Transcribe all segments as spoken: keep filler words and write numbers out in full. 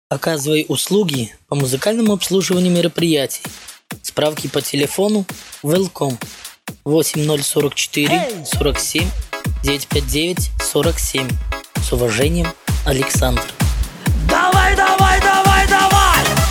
Оказывай услуги по музыкальному обслуживанию мероприятий. Справки по телефону Welcome восемь ноль сорок четыре сорок семь девятьсот пятьдесят девять сорок семь. С уважением, Александр. Давай, давай, давай, давай!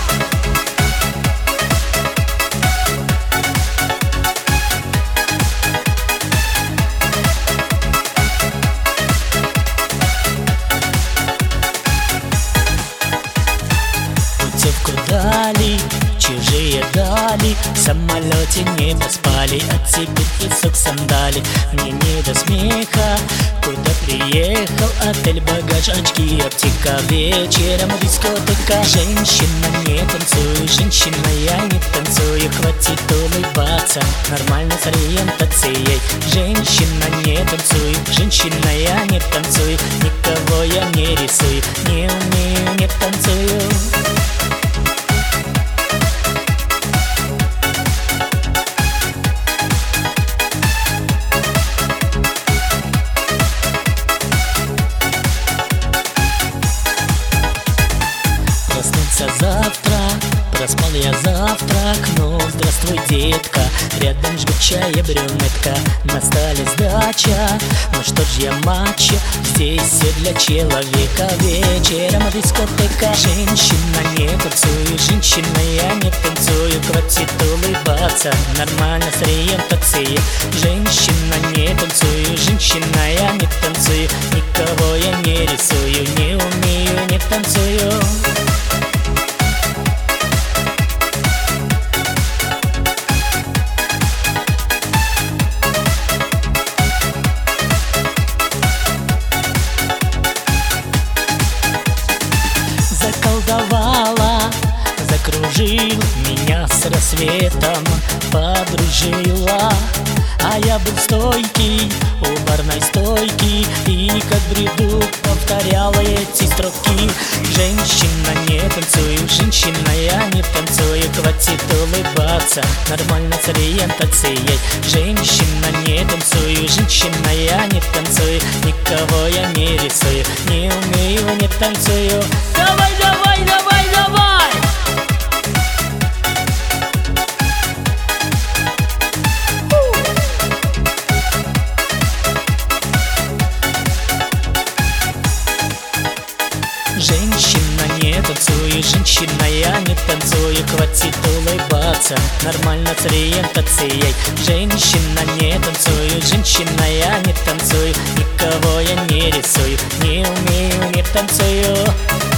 Путевку дали, чужие дали, в самолете небо спали, а тебе песок сандали. Мне не до смеха, куда приехал, отель, багаж, очки, аптека, вечером дискотека. Женщина, не танцуй, женщина, я не танцую, хватит улыбаться, нормально с ориентацией. Женщина, не танцуй, женщина, я не танцую, никого я не рисую, не умею, не танцую. Проснуться завтра, проспал я завтрак, но здравствуй, детка, рядом жгучая брюнетка, на столе сдача, ну что ж я мачо, здесь все для человека, вечером дискотека. Женщина, не танцую, женщина, я не танцую, хватит улыбаться, нормально с ориентацией. Женщина, не танцую, женщина, я не танцую, никого я не рисую, не умею, не танцую. Заколдовала, закружил меня с рассветом, подружила. А я был стойкий у барной стойки, и как бреду повторяла эти строки. Женщина, не танцую, женщина, я не танцую, хватит улыбаться, нормально с ориентацией. Женщина, не танцую, женщина, я не танцую, никого я не рисую, не умею, не танцую. Давай, давай, давай, давай! Женщина, не танцуй, женщина, я не танцую, хватит улыбаться, нормально с ориентацией. Женщина, не танцую, женщина, я не танцую, никого я не рисую, не умею, не танцую.